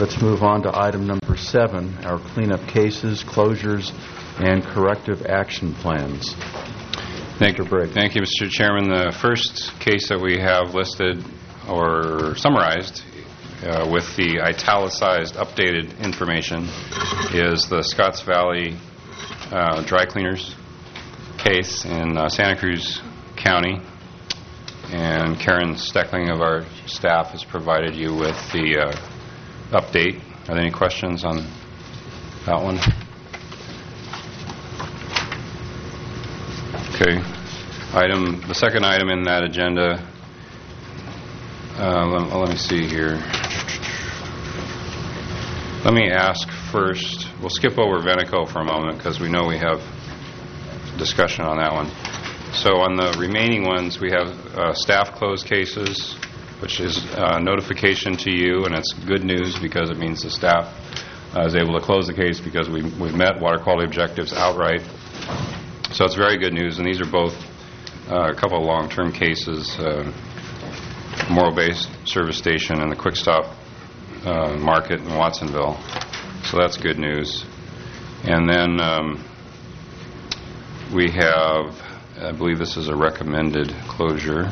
Let's move on to item number 7, our cleanup cases, closures, and corrective action plans. Thank you, Mr. Chairman. The first case that we have listed or summarized with the italicized updated information is the Scotts Valley dry cleaners case in Santa Cruz County. And Karen Steckling of our staff has provided you with the update. Are there any questions on that one? Okay. The second item in that agenda, let me see here. Let me ask first, we'll skip over Veneco for a moment because we know we have discussion on that one. So on the remaining ones, we have staff closed cases, which is notification to you, and it's good news because it means the staff is able to close the case because we've met water quality objectives outright. So it's very good news, and these are both a couple of long-term cases, Morro Bay Service Station and the Quick Stop Market in Watsonville. So that's good news. And then we have, I believe this is a recommended closure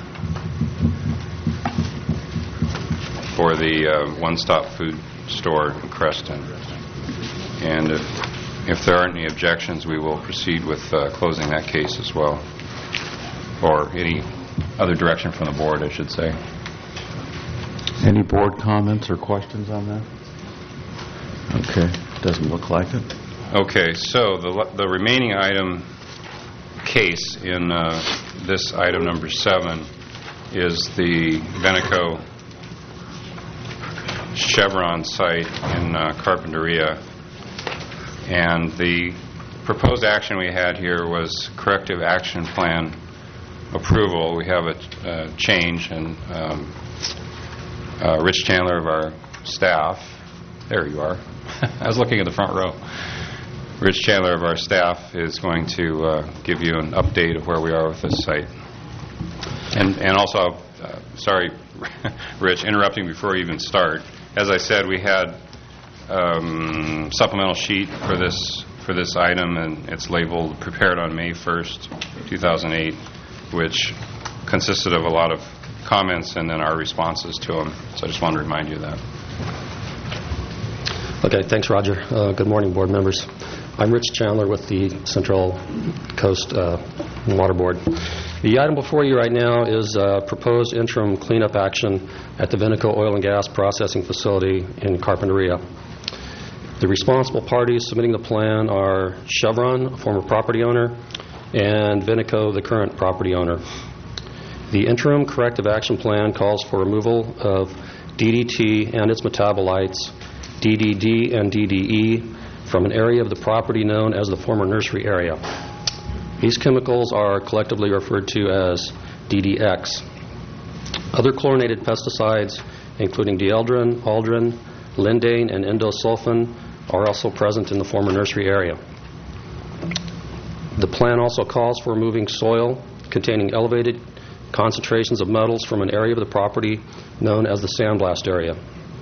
for the one-stop food store in Creston. And if there aren't any objections, we will proceed with closing that case as well, or any other direction from the board, I should say. Any board comments or questions on that? Okay, doesn't look like it. Okay, so the remaining item case in this item number 7 is the Veneco Chevron site in Carpinteria. And the proposed action we had here was corrective action plan approval. We have a change, and Rich Chandler of our staff, there you are. I was looking at the front row. Rich Chandler of our staff is going to give you an update of where we are with this site. And also, sorry, Rich, interrupting before we even start. As I said, we had supplemental sheet for this item, and it's labeled prepared on May 1st, 2008, which consisted of a lot of comments and then our responses to them. So I just wanted to remind you of that. Okay, thanks, Roger. Good morning, board members. I'm Rich Chandler with the Central Coast Water Board. The item before you right now is proposed interim cleanup action at the Veneco Oil and Gas Processing Facility in Carpinteria. The responsible parties submitting the plan are Chevron, a former property owner, and Veneco, the current property owner. The interim corrective action plan calls for removal of DDT and its metabolites, DDD and DDE, from an area of the property known as the former nursery area. These chemicals are collectively referred to as DDX. Other chlorinated pesticides, including dieldrin, aldrin, lindane, and endosulfan, are also present in the former nursery area. The plan also calls for removing soil containing elevated concentrations of metals from an area of the property known as the sandblast area.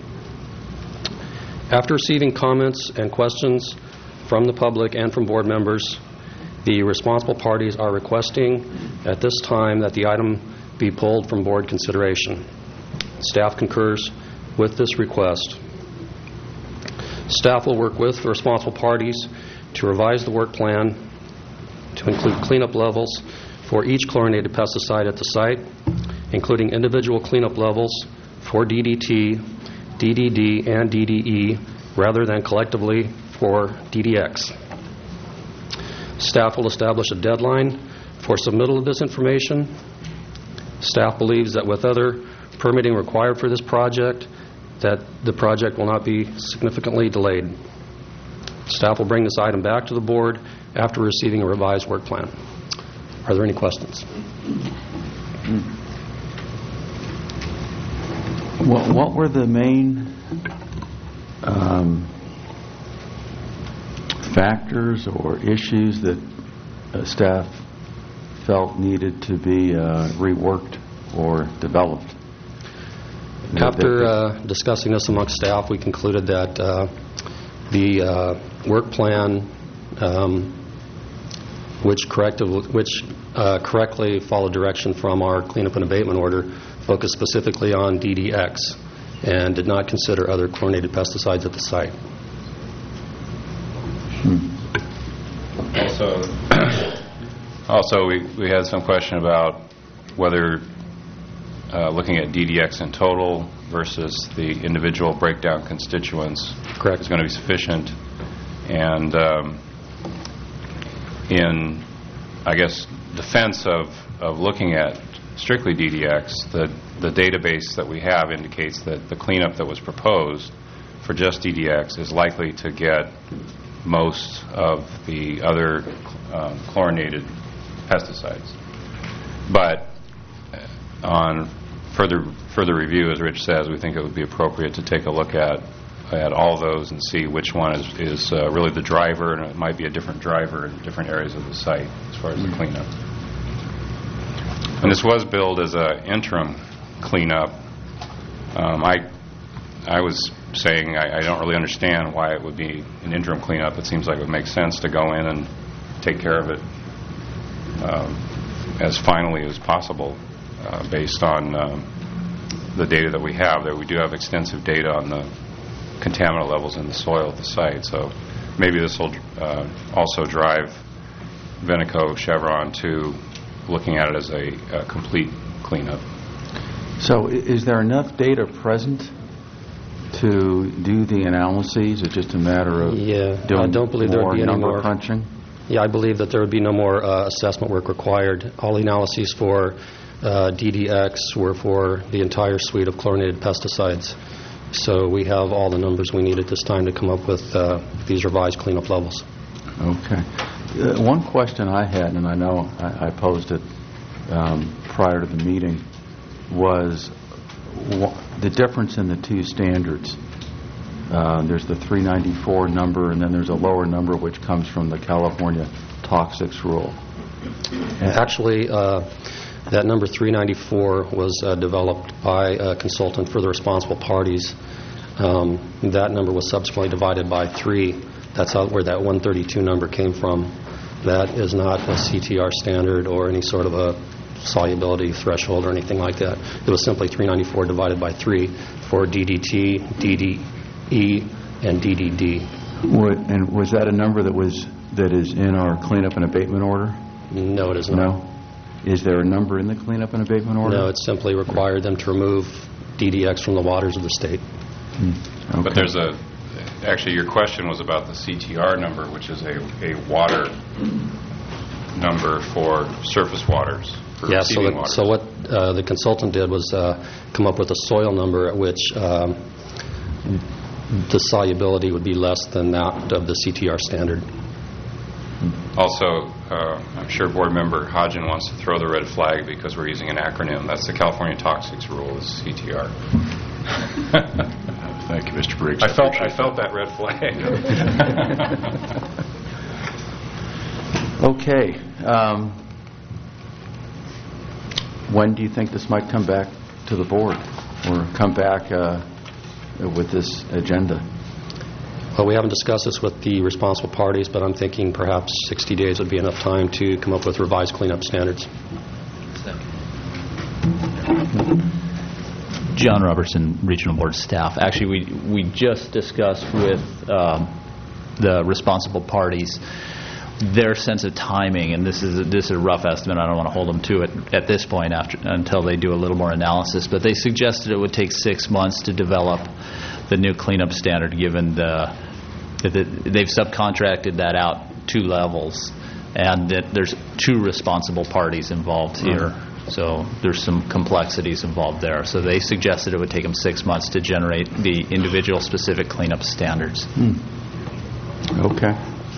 After receiving comments and questions from the public and from board members, the responsible parties are requesting at this time that the item be pulled from board consideration. Staff concurs with this request. Staff will work with the responsible parties to revise the work plan to include cleanup levels for each chlorinated pesticide at the site, including individual cleanup levels for DDT, DDD, and DDE, rather than collectively for DDX. Staff will establish a deadline for submittal of this information. Staff believes that with other permitting required for this project, that the project will not be significantly delayed. Staff will bring this item back to the board after receiving a revised work plan. Are there any questions? What were the main factors or issues that staff felt needed to be reworked or developed? After discussing this amongst staff, we concluded that the work plan, which correctly followed direction from our cleanup and abatement order, focused specifically on DDX and did not consider other chlorinated pesticides at the site. Also, we had some question about whether looking at DDX in total versus the individual breakdown constituents Correct. is going to be sufficient. And in, I guess, defense of looking at strictly DDX, the database that we have indicates that the cleanup that was proposed for just DDX is likely to get most of the other chlorinated pesticides. But on further review, as Rich says, we think it would be appropriate to take a look at all those and see which one is really the driver, and it might be a different driver in different areas of the site as far as the cleanup. And this was billed as an interim cleanup. I was saying I don't really understand why it would be an interim cleanup. It seems like it would make sense to go in and take care of it as finally as possible based on the data that we have. That we do have extensive data on the contaminant levels in the soil at the site. So maybe this will also drive Veneco Chevron to looking at it as a complete cleanup. So is there enough data present to do the analyses? It's just a matter of doing I don't believe there would be any number more crunching? Yeah, I believe that there would be no more assessment work required. All the analyses for DDX were for the entire suite of chlorinated pesticides. So we have all the numbers we need at this time to come up with these revised cleanup levels. Okay. One question I had, and I know I posed it prior to the meeting, was the difference in the two standards. There's the 394 number, and then there's a lower number which comes from the California Toxics Rule. Actually, that number 394 was developed by a consultant for the responsible parties. That number was subsequently divided by 3. That's where that 132 number came from. That is not a CTR standard or any sort of a solubility threshold or anything like that. It was simply 394 divided by 3 for DDT, DDE, and DDD. And was that a number that is in our cleanup and abatement order? No, it is not. No? Is there a number in the cleanup and abatement order? No, it simply required them to remove DDX from the waters of the state. Okay. But there's actually your question was about the CTR number, which is a water number for surface waters, for receiving waters. So what the consultant did was come up with a soil number at which the solubility would be less than that of the CTR standard. Also, I'm sure Board Member Hodgen wants to throw the red flag because we're using an acronym. That's the California Toxics Rule, is CTR. Thank you, Mr. Briggs. I felt that red flag. Okay. When do you think this might come back to the board or come back with this agenda? Well, we haven't discussed this with the responsible parties, but I'm thinking perhaps 60 days would be enough time to come up with revised cleanup standards. John Robertson, Regional Board staff. Actually, we just discussed with the responsible parties their sense of timing, and this is a rough estimate. I don't want to hold them to it at this point until they do a little more analysis, but they suggested it would take 6 months to develop the new cleanup standard, given they've subcontracted that out 2 levels, and that there's 2 responsible parties involved here. So there's some complexities involved there. So they suggested it would take them 6 months to generate the individual specific cleanup standards. Okay.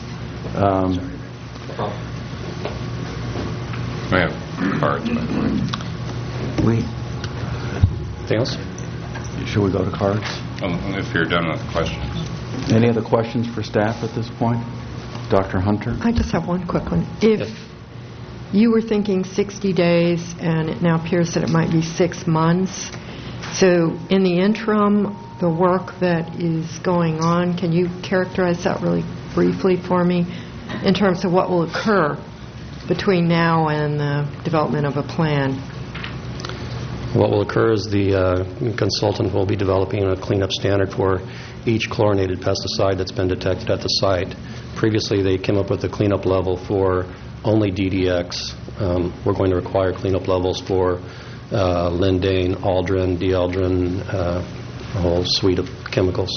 We have cards, by the way. Anything else? Should we go to cards? If you're done with questions. Any other questions for staff at this point? Dr. Hunter? I just have one quick one. If you were thinking 60 days and it now appears that it might be 6 months, So in the interim, the work that is going on, can you characterize that really briefly for me in terms of what will occur between now and the development of a plan? What will occur is the consultant will be developing a cleanup standard for each chlorinated pesticide that's been detected at the site. Previously, they came up with a cleanup level for only DDX. We're going to require cleanup levels for lindane, aldrin, dieldrin, a whole suite of chemicals.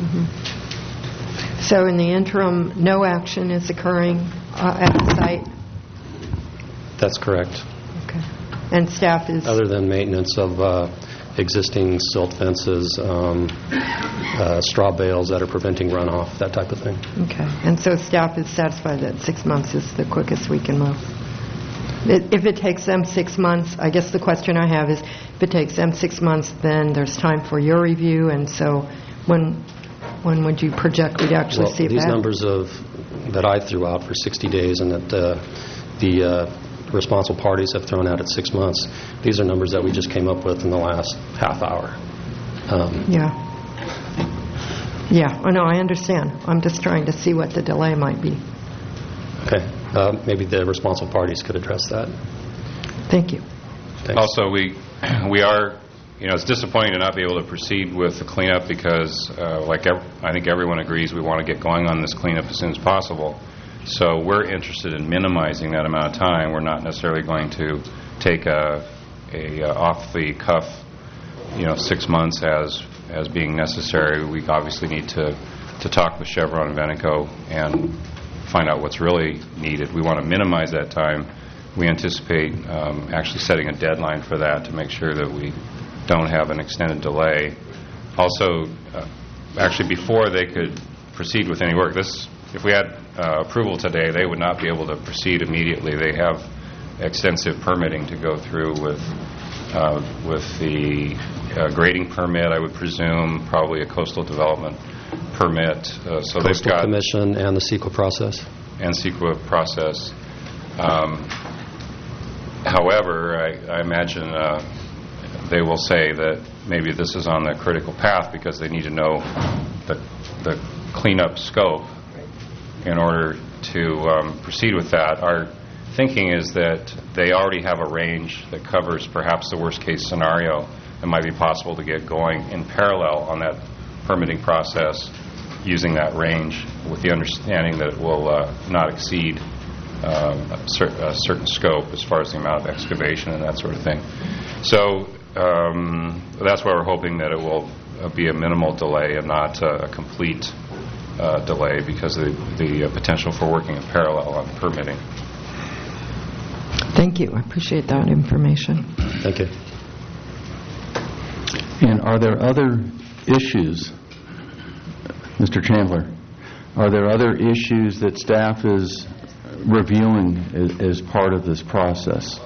So in the interim, no action is occurring at the site? That's correct. Okay. And staff is... Other than maintenance of existing silt fences, straw bales that are preventing runoff, that type of thing. Okay. And so staff is satisfied that 6 months is the quickest we can move? If it takes them 6 months, I guess the question I have is, if it takes them 6 months, then there's time for your review, and so when would you project we'd actually see it These back? numbers that I threw out for 60 days and that the responsible parties have thrown out at 6 months, these are numbers that we just came up with in the last half hour. Yeah, I know, I understand. I'm just trying to see what the delay might be. Okay. Maybe the responsible parties could address that. Thank you. Thanks. Also, we are, it's disappointing to not be able to proceed with the cleanup because, I think everyone agrees we want to get going on this cleanup as soon as possible. So we're interested in minimizing that amount of time. We're not necessarily going to take a off-the-cuff, 6 months as being necessary. We obviously need to talk with Chevron and Veneco and find out what's really needed. We want to minimize that time. We anticipate actually setting a deadline for that to make sure that we don't have an extended delay. Also, actually before they could proceed with any work, if we had approval today, they would not be able to proceed immediately. They have extensive permitting to go through with the grading permit, I would presume, probably a coastal development permit. So they've got Commission and the CEQA process. And CEQA process. However, I imagine they will say that maybe this is on the critical path because they need to know the cleanup scope in order to proceed with that. Our thinking is that they already have a range that covers perhaps the worst case scenario. It might be possible to get going in parallel on that permitting process using that range with the understanding that it will not exceed a certain scope as far as the amount of excavation and that sort of thing. So that's why we're hoping that it will be a minimal delay and not a complete delay because of the potential for working in parallel on permitting. Thank you. I appreciate that information. Thank you. And are there other issues, Mr. Chandler, are there other issues that staff is reviewing as part of this process?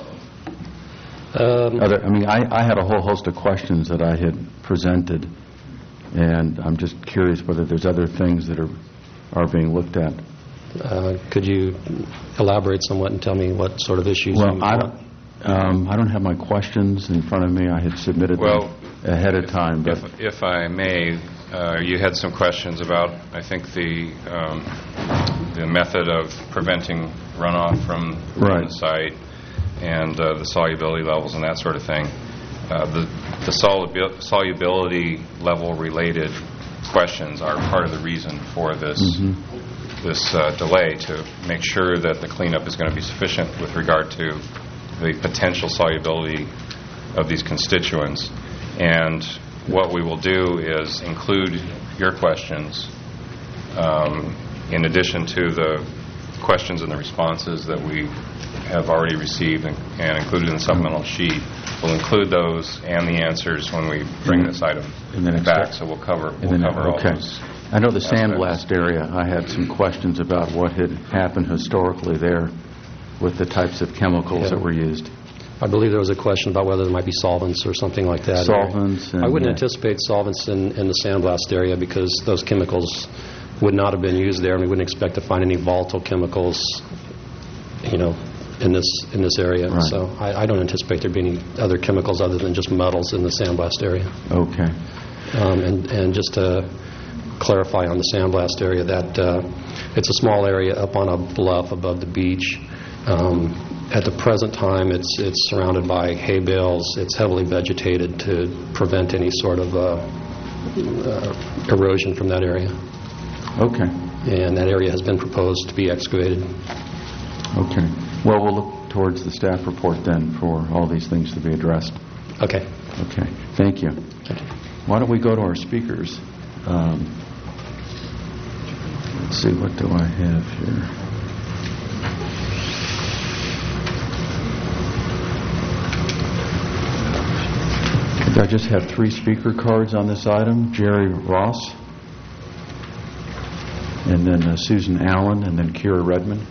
I had a whole host of questions that I had presented, and I'm just curious whether there's other things that are being looked at. Could you elaborate somewhat and tell me what sort of issues you want? I don't have my questions in front of me. I had submitted them ahead of time. But if I may, you had some questions about, I think, the method of preventing runoff from the site and the solubility levels and that sort of thing. The solubility level related questions are part of the reason for this this delay, to make sure that the cleanup is going to be sufficient with regard to the potential solubility of these constituents. And what we will do is include your questions in addition to the questions and the responses that we have already received and included in the supplemental sheet. We'll include those and the answers when we bring this item back, so we'll cover all those. I know the sandblast area, I had some questions about what had happened historically there with the types of chemicals that were used. I believe there was a question about whether there might be solvents or something like that. Solvents. I wouldn't anticipate solvents in the sandblast area because those chemicals would not have been used there, and we wouldn't expect to find any volatile chemicals, in this area. Right. So I don't anticipate there being any other chemicals other than just metals in the sandblast area. Okay. And just to clarify on the sandblast area, that it's a small area up on a bluff above the beach. At the present time, it's surrounded by hay bales. It's heavily vegetated to prevent any sort of erosion from that area. Okay. And that area has been proposed to be excavated. Okay. Well, we'll look towards the staff report then for all these things to be addressed. Okay. Okay. Thank you. Thank you. Why don't we go to our speakers? Let's see, what do I have here? I just have 3 speaker cards on this item. Jerry Ross, and then Susan Allen, and then Kira Redmond.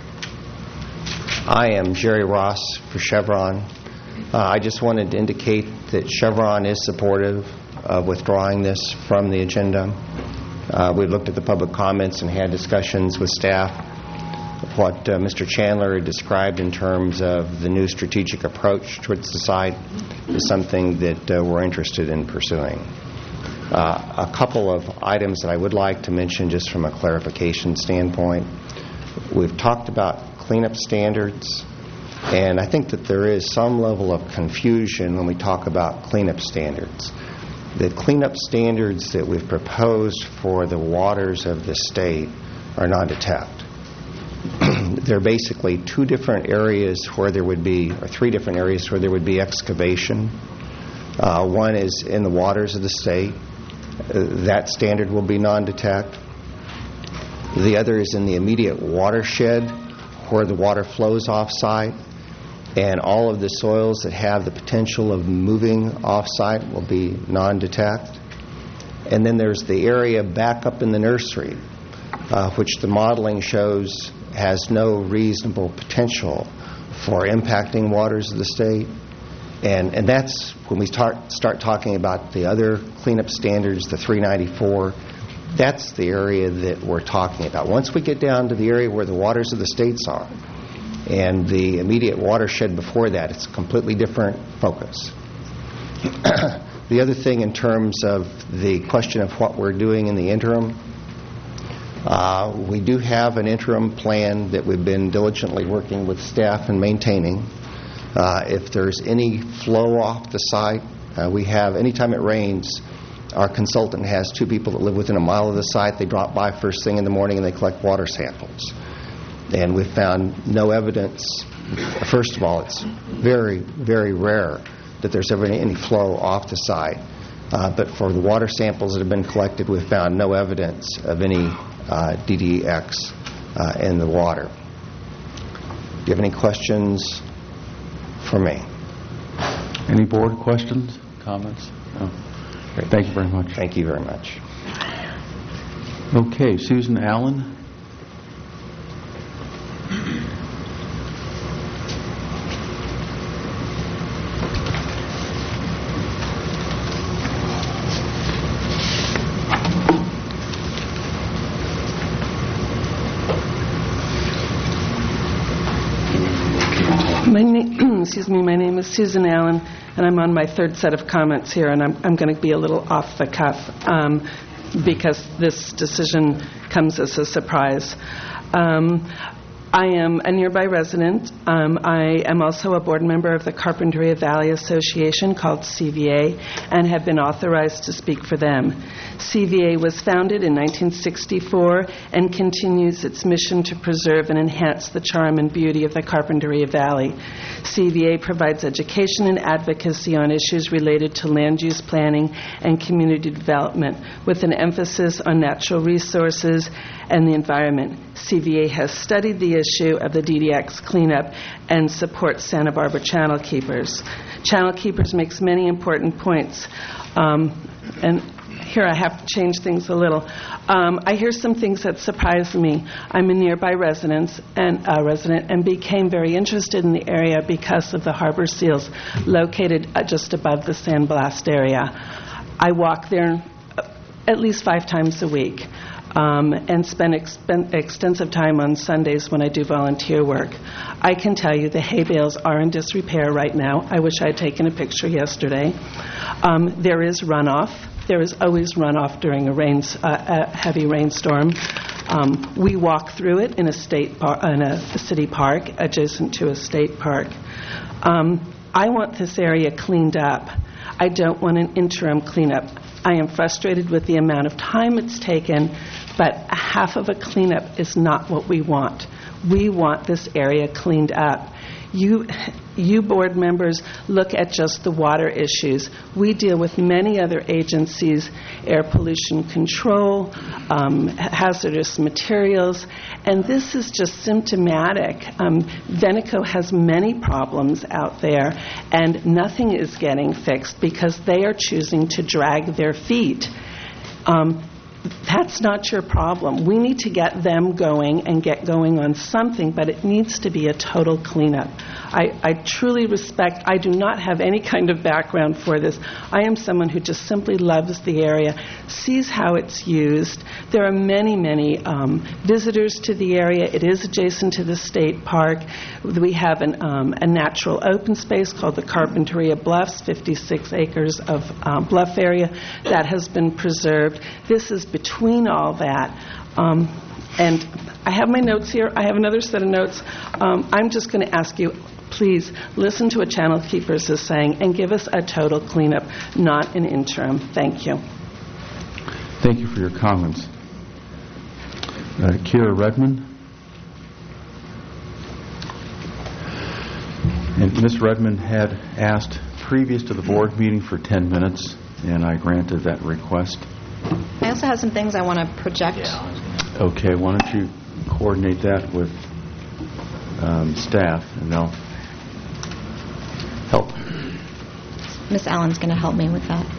I am Jerry Ross for Chevron. I just wanted to indicate that Chevron is supportive of withdrawing this from the agenda. We looked at the public comments and had discussions with staff. What Mr. Chandler described in terms of the new strategic approach towards the site is something that we're interested in pursuing. A couple of items that I would like to mention just from a clarification standpoint. We've talked about cleanup standards, and I think that there is some level of confusion when we talk about cleanup standards. The cleanup standards that we've proposed for the waters of the state are non-detect. There are basically 2 different areas where there would be, or 3 different areas where there would be excavation. One is in the waters of the state. That standard will be non-detect. The other is in the immediate watershed where the water flows off-site, and all of the soils that have the potential of moving off-site will be non-detect. And then there's the area back up in the nursery, which the modeling shows has no reasonable potential for impacting waters of the state. And that's when we start talking about the other cleanup standards, the 394, that's the area that we're talking about. Once we get down to the area where the waters of the states are and the immediate watershed before that, it's a completely different focus. The other thing in terms of the question of what we're doing in the interim, we do have an interim plan that we've been diligently working with staff and maintaining. If there's any flow off the site, we have, anytime it rains, our consultant has 2 people that live within a mile of the site. They drop by first thing in the morning and they collect water samples. And we've found no evidence. First of all, it's very, very rare that there's ever any flow off the site. But for the water samples that have been collected, we've found no evidence of any DDX in the water. Do you have any questions for me? Any board questions, comments? No. Great. Thank you very much. Thank you very much. Okay, Susan Allen. My name is Susan Allen, and I'm on my 3rd set of comments here, and I'm going to be a little off the cuff because this decision comes as a surprise. I am a nearby resident. I am also a board member of the Carpinteria Valley Association, called CVA, and have been authorized to speak for them. CVA was founded in 1964 and continues its mission to preserve and enhance the charm and beauty of the Carpinteria Valley. CVA provides education and advocacy on issues related to land use planning and community development, with an emphasis on natural resources and the environment. CVA has studied the issue of the DDX cleanup and supports Santa Barbara Channel Keepers. Channel Keepers makes many important points, and here I have to change things a little. I hear some things that surprise me. I'm a nearby resident and became very interested in the area because of the harbor seals located just above the sandblast area. I walk there at least 5 times a week, and spend extensive time on Sundays when I do volunteer work. I can tell you the hay bales are in disrepair right now. I wish I had taken a picture yesterday. There is runoff. There is always runoff during a heavy rainstorm. We walk through it in a city park adjacent to a state park. I want this area cleaned up. I don't want an interim cleanup. I am frustrated with the amount of time it's taken, but half of a cleanup is not what we want. We want this area cleaned up. You board members look at just the water issues. We deal with many other agencies, air pollution control, hazardous materials, and this is just symptomatic. Veneco has many problems out there, and nothing is getting fixed because they are choosing to drag their feet. That's not your problem. We need to get them going and get going on something, but it needs to be a total cleanup. I truly respect, I do not have any kind of background for this. I am someone who just simply loves the area, sees how it's used. There are many, many visitors to the area. It is adjacent to the state park. We have a natural open space called the Carpinteria Bluffs, 56 acres of bluff area that has been preserved. This is between all that. And I have my notes here. I have another set of notes. I'm just going to ask you, please listen to what Channel Keepers is saying and give us a total cleanup, not an interim. Thank you. Thank you for your comments. Kira Redmond. And Ms. Redmond had asked previous to the board meeting for 10 minutes, and I granted that request. I also have some things I want to project. Okay, why don't you coordinate that with staff, and they'll help. Miss Allen's going to help me with that.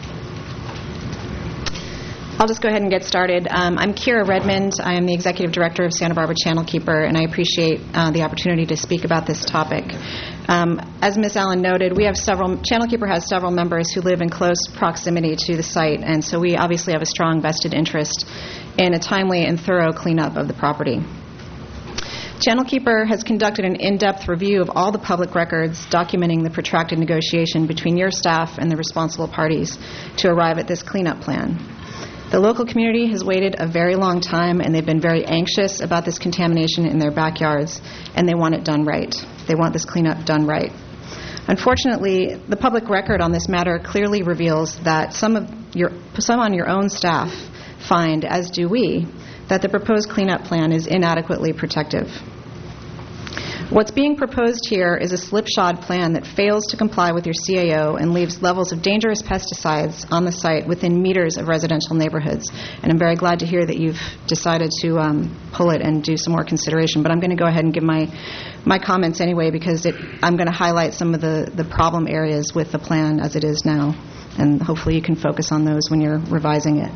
I'll just go ahead and get started. I'm Kira Redmond. I am the Executive Director of Santa Barbara Channel Keeper, and I appreciate the opportunity to speak about this topic. As Ms. Allen noted, Channel Keeper has several members who live in close proximity to the site, and so we obviously have a strong vested interest in a timely and thorough cleanup of the property. Channel Keeper has conducted an in-depth review of all the public records documenting the protracted negotiation between your staff and the responsible parties to arrive at this cleanup plan. The local community has waited a very long time, and they've been very anxious about this contamination in their backyards, and they want it done right. They want this cleanup done right. Unfortunately, the public record on this matter clearly reveals that some on your own staff find, as do we, that the proposed cleanup plan is inadequately protective. What's being proposed here is a slipshod plan that fails to comply with your CAO and leaves levels of dangerous pesticides on the site within meters of residential neighborhoods. And I'm very glad to hear that you've decided to pull it and do some more consideration. But I'm going to go ahead and give my comments anyway, because I'm going to highlight some of the problem areas with the plan as it is now. And hopefully you can focus on those when you're revising it.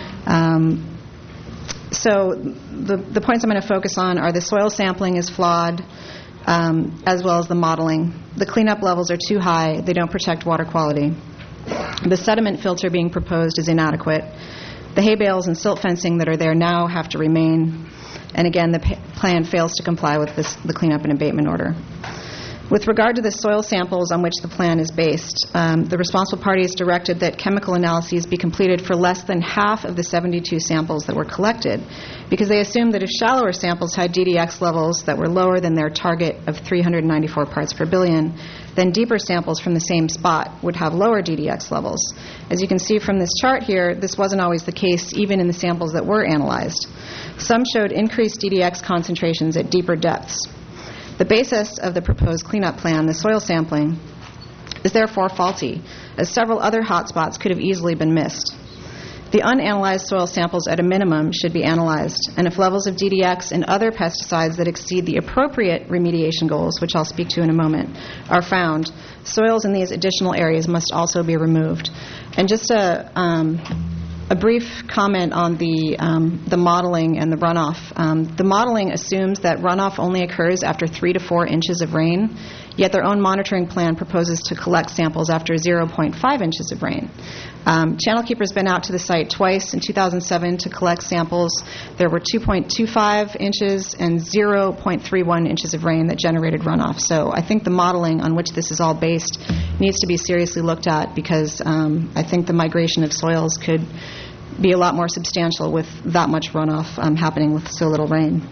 So the points I'm going to focus on are the soil sampling is flawed, as well as the modeling. The cleanup levels are too high. They don't protect water quality. The sediment filter being proposed is inadequate. The hay bales and silt fencing that are there now have to remain. And again, the plan fails to comply with the cleanup and abatement order. With regard to the soil samples on which the plan is based, the responsible party has directed that chemical analyses be completed for less than half of the 72 samples that were collected, because they assumed that if shallower samples had DDX levels that were lower than their target of 394 parts per billion, then deeper samples from the same spot would have lower DDX levels. As you can see from this chart here, this wasn't always the case even in the samples that were analyzed. Some showed increased DDX concentrations at deeper depths. The basis of the proposed cleanup plan, the soil sampling, is therefore faulty, as several other hotspots could have easily been missed. The unanalyzed soil samples at a minimum should be analyzed, and if levels of DDX and other pesticides that exceed the appropriate remediation goals, which I'll speak to in a moment, are found, soils in these additional areas must also be removed. And just a brief comment on the modeling and the runoff. The modeling assumes that runoff only occurs after 3 to 4 inches of rain. yet their own monitoring plan proposes to collect samples after 0.5 inches of rain. Channel Keeper's been out to the site twice in 2007 to collect samples. There were 2.25 inches and 0.31 inches of rain that generated runoff. So I think the modeling on which this is all based needs to be seriously looked at, because I think the migration of soils could be a lot more substantial with that much runoff happening with so little rain.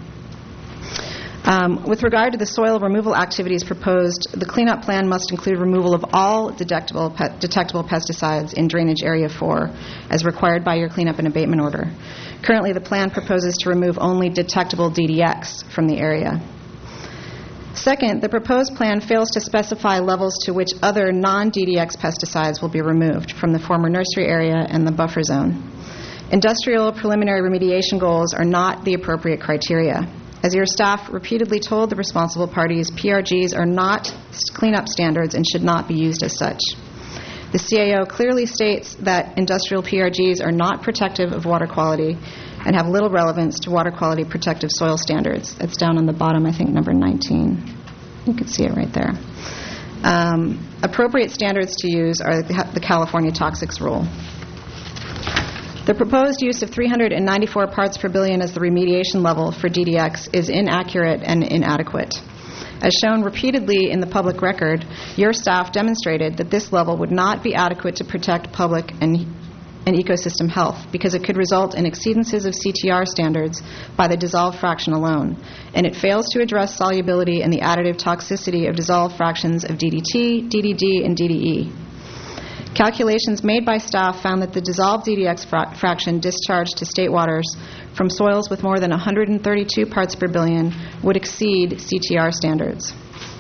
With regard to the soil removal activities proposed, the cleanup plan must include removal of all detectable pesticides in Drainage Area 4, as required by your cleanup and abatement order. Currently, the plan proposes to remove only detectable DDX from the area. Second, the proposed plan fails to specify levels to which other non-DDX pesticides will be removed from the former nursery area and the buffer zone. Industrial preliminary remediation goals are not the appropriate criteria. As your staff repeatedly told the responsible parties, PRGs are not cleanup standards and should not be used as such. The CAO clearly states that industrial PRGs are not protective of water quality and have little relevance to water quality protective soil standards. That's down on the bottom, I think, number 19. You can see it right there. Appropriate standards to use are the California Toxics Rule. The proposed use of 394 parts per billion as the remediation level for DDX is inaccurate and inadequate. As shown repeatedly in the public record, your staff demonstrated that this level would not be adequate to protect public and ecosystem health, because it could result in exceedances of CTR standards by the dissolved fraction alone, and it fails to address solubility and the additive toxicity of dissolved fractions of DDT, DDD, and DDE. Calculations made by staff found that the dissolved DDX fraction discharged to state waters from soils with more than 132 parts per billion would exceed CTR standards.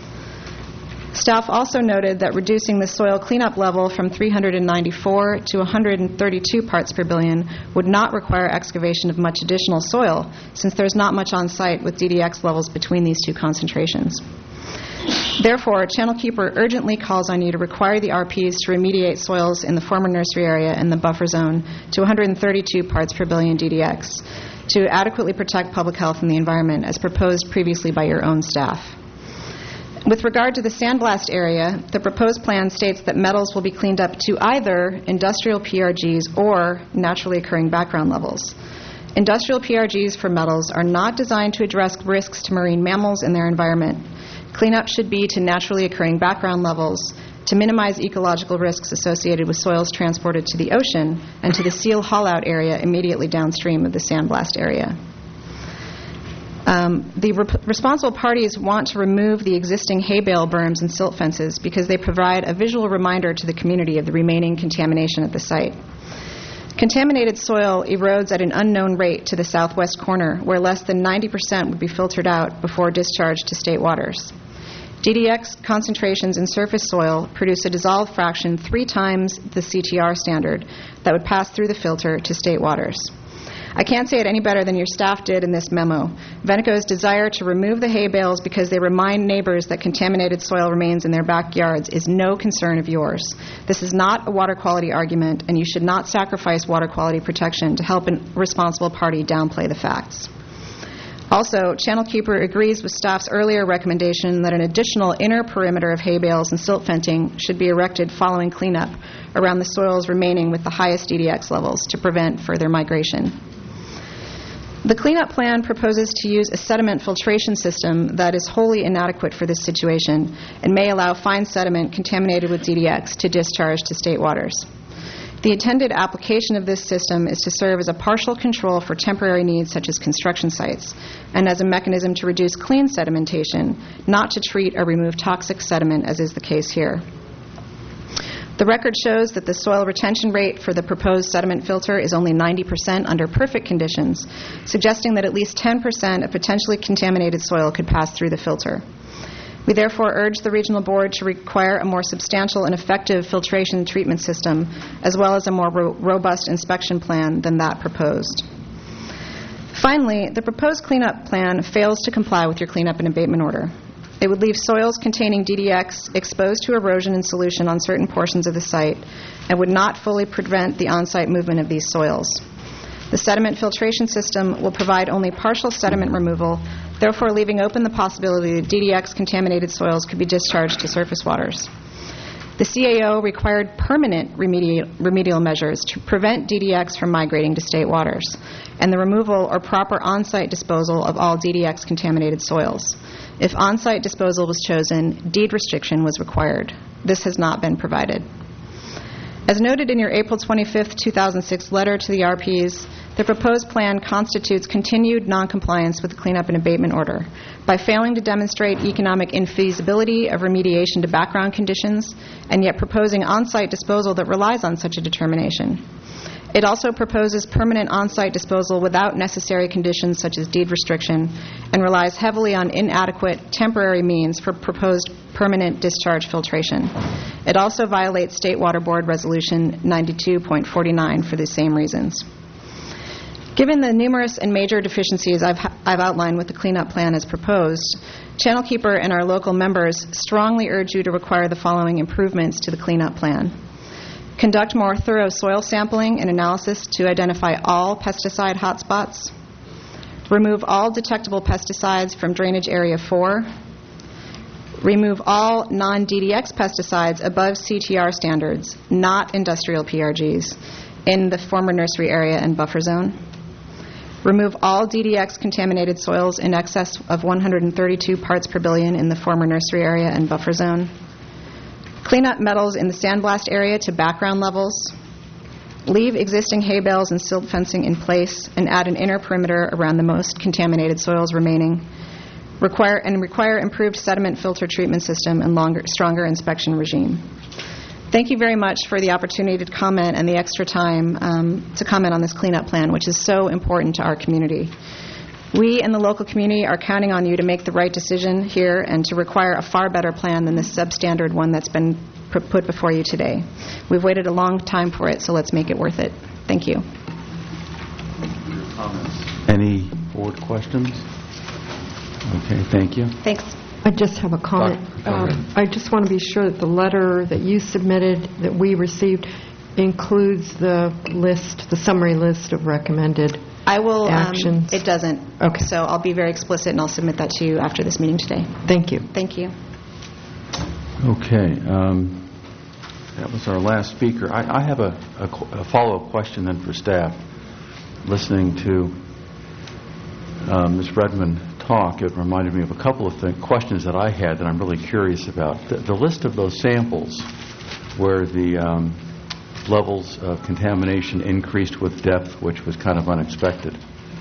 Staff also noted that reducing the soil cleanup level from 394 to 132 parts per billion would not require excavation of much additional soil, since there's not much on site with DDX levels between these two concentrations. Therefore, Channel Keeper urgently calls on you to require the RPs to remediate soils in the former nursery area and the buffer zone to 132 parts per billion DDX to adequately protect public health and the environment, as proposed previously by your own staff. With regard to the sandblast area, the proposed plan states that metals will be cleaned up to either industrial PRGs or naturally occurring background levels. Industrial PRGs for metals are not designed to address risks to marine mammals and their environment. Cleanup should be to naturally occurring background levels to minimize ecological risks associated with soils transported to the ocean and to the seal haul-out area immediately downstream of the sandblast area. The responsible parties want to remove the existing hay bale berms and silt fences because they provide a visual reminder to the community of the remaining contamination at the site. Contaminated soil erodes at an unknown rate to the southwest corner, where less than 90% would be filtered out before discharge to state waters. DDX concentrations in surface soil produce a dissolved fraction 3 times the CTR standard that would pass through the filter to state waters. I can't say it any better than your staff did in this memo. Veneco's desire to remove the hay bales because they remind neighbors that contaminated soil remains in their backyards is no concern of yours. This is not a water quality argument, and you should not sacrifice water quality protection to help a responsible party downplay the facts. Also, Channel Keeper agrees with staff's earlier recommendation that an additional inner perimeter of hay bales and silt fencing should be erected following cleanup around the soils remaining with the highest DDX levels to prevent further migration. The cleanup plan proposes to use a sediment filtration system that is wholly inadequate for this situation and may allow fine sediment contaminated with DDX to discharge to state waters. The intended application of this system is to serve as a partial control for temporary needs such as construction sites and as a mechanism to reduce clean sedimentation, not to treat or remove toxic sediment, as is the case here. The record shows that the soil retention rate for the proposed sediment filter is only 90% under perfect conditions, suggesting that at least 10% of potentially contaminated soil could pass through the filter. We therefore urge the Regional Board to require a more substantial and effective filtration treatment system, as well as a more robust inspection plan than that proposed. Finally, the proposed cleanup plan fails to comply with your cleanup and abatement order. It would leave soils containing DDX exposed to erosion and solution on certain portions of the site and would not fully prevent the on-site movement of these soils. The sediment filtration system will provide only partial sediment removal, therefore leaving open the possibility that DDX-contaminated soils could be discharged to surface waters. The CAO required permanent remedial measures to prevent DDX from migrating to state waters, and the removal or proper on-site disposal of all DDX-contaminated soils. If on-site disposal was chosen, deed restriction was required. This has not been provided. As noted in your April 25, 2006 letter to the RPs, the proposed plan constitutes continued noncompliance with the cleanup and abatement order by failing to demonstrate economic infeasibility of remediation to background conditions and yet proposing on-site disposal that relies on such a determination. It also proposes permanent on-site disposal without necessary conditions such as deed restriction and relies heavily on inadequate temporary means for proposed permanent discharge filtration. It also violates State Water Board Resolution 92.49 for the same reasons. Given the numerous and major deficiencies I've outlined with the cleanup plan as proposed, Channelkeeper and our local members strongly urge you to require the following improvements to the cleanup plan. Conduct more thorough soil sampling and analysis to identify all pesticide hotspots. Remove all detectable pesticides from Drainage Area 4. Remove all non-DDX pesticides above CTR standards, not industrial PRGs, in the former nursery area and buffer zone. Remove all DDX-contaminated soils in excess of 132 parts per billion in the former nursery area and buffer zone. Clean up metals in the sandblast area to background levels. Leave existing hay bales and silt fencing in place and add an inner perimeter around the most contaminated soils remaining. Require improved sediment filter treatment system and stronger inspection regime. Thank you very much for the opportunity to comment and the extra time to comment on this cleanup plan, which is so important to our community. We and the local community are counting on you to make the right decision here and to require a far better plan than this substandard one that's been put before you today. We've waited a long time for it, so let's make it worth it. Thank you. Any board questions? Okay, thank you. Thanks. I just have a comment. I just want to be sure that the letter that you submitted that we received includes the list, the summary list of recommended I will. actions. It doesn't. Okay. So I'll be very explicit and I'll submit that to you after this meeting today. Thank you. Thank you. Okay. That was our last speaker. I have a follow-up question then for staff. Listening to Ms. Redmond talk, it reminded me of a couple of questions that I had that I'm really curious about. The list of those samples where the levels of contamination increased with depth, which was kind of unexpected.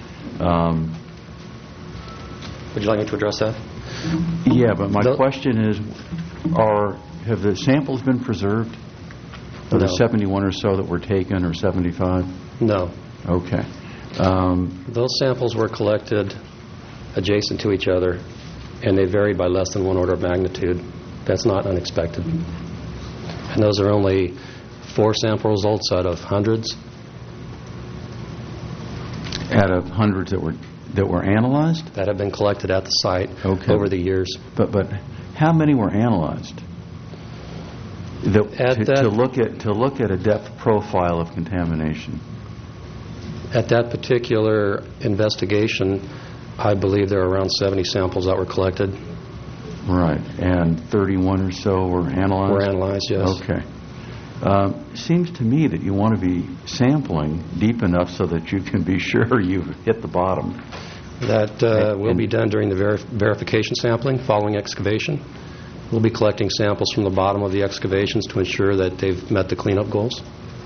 Would you like me to address that? Yeah, but my question is, have the samples been preserved? Of the 71 or so that were taken, or 75? No. Okay. Those samples were collected adjacent to each other, and they varied by less than 1 order of magnitude. That's not unexpected. And those are only 4 sample results out of hundreds. Out of hundreds that were analyzed? That have been collected at the site over the years. But how many were analyzed? To look at a depth profile of contamination. At that particular investigation, I believe there are around 70 samples that were collected. Right, and 31 or so were analyzed? Were analyzed, yes. Okay. Seems to me that you want to be sampling deep enough so that you can be sure you've hit the bottom. That will be done during the verification sampling following excavation. We'll be collecting samples from the bottom of the excavations to ensure that they've met the cleanup goals.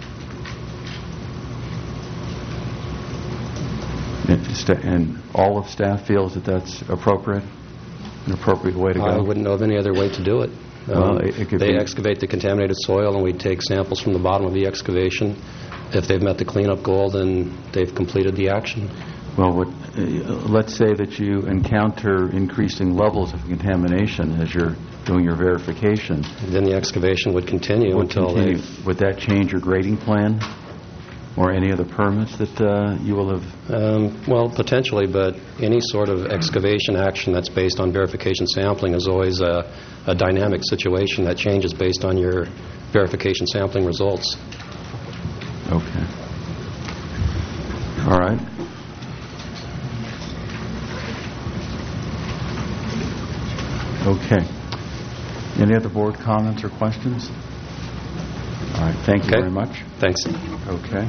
And all of staff feels that that's appropriate, an appropriate way to go? I wouldn't know of any other way to do it. They excavate the contaminated soil, and we take samples from the bottom of the excavation. If they've met the cleanup goal, then they've completed the action. Well, let's say that you encounter increasing levels of contamination as you're doing your verification. Then the excavation would continue until they... Would that change your grading plan or any other permits that you will have? Well, potentially, but any sort of excavation action that's based on verification sampling is always a dynamic situation that changes based on your verification sampling results. Okay. All right. Okay. Any other board comments or questions? All right. Thank you Okay. very much. Thanks. Okay.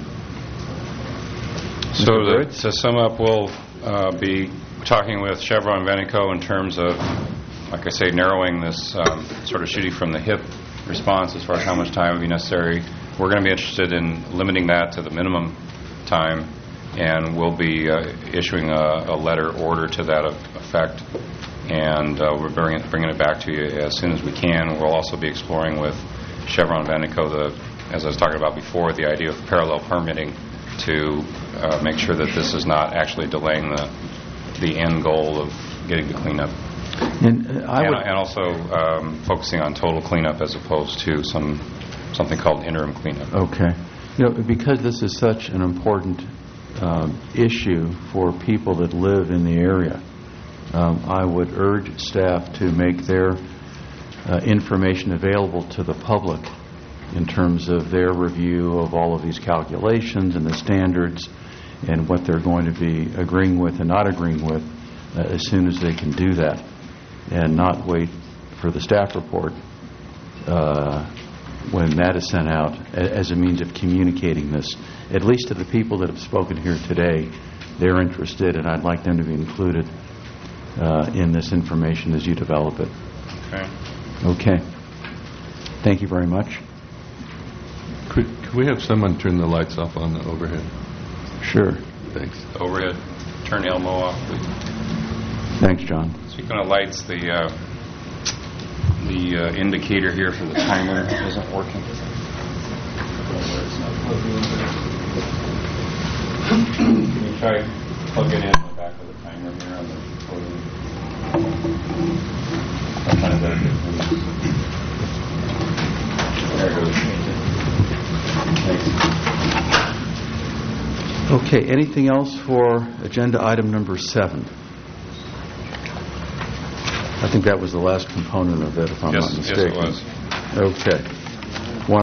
So Mr. Briggs? to sum up, we'll be talking with Chevron Veneco in terms of, like I say, narrowing this sort of shooting from the hip response as far as how much time would be necessary. We're going to be interested in limiting that to the minimum time, and we'll be issuing a letter order to that effect, and we're bringing it back to you as soon as we can. We'll also be exploring with Chevron Veneco, as I was talking about before, the idea of parallel permitting to make sure that this is not actually delaying the end goal of getting the cleanup. And And also focusing on total cleanup as opposed to something called interim cleanup. Okay. Because this is such an important issue for people that live in the area, I would urge staff to make their information available to the public in terms of their review of all of these calculations and the standards and what they're going to be agreeing with and not agreeing with as soon as they can do that, and not wait for the staff report when that is sent out as a means of communicating this. At least to the people that have spoken here today, they're interested, and I'd like them to be included in this information as you develop it. Okay. Okay. Thank you very much. Could we have someone turn the lights off on the overhead? Sure. Thanks. Overhead, turn Elmo off, please. Thanks, John. Speaking of lights, the indicator here for the timer isn't working. Can you try plug it in the back of the timer here on the podium? Sometimes that there it goes. Thanks. Okay, anything else for agenda item number 7? I think that was the last component of it, if I'm not mistaken. Yes, it was. Okay.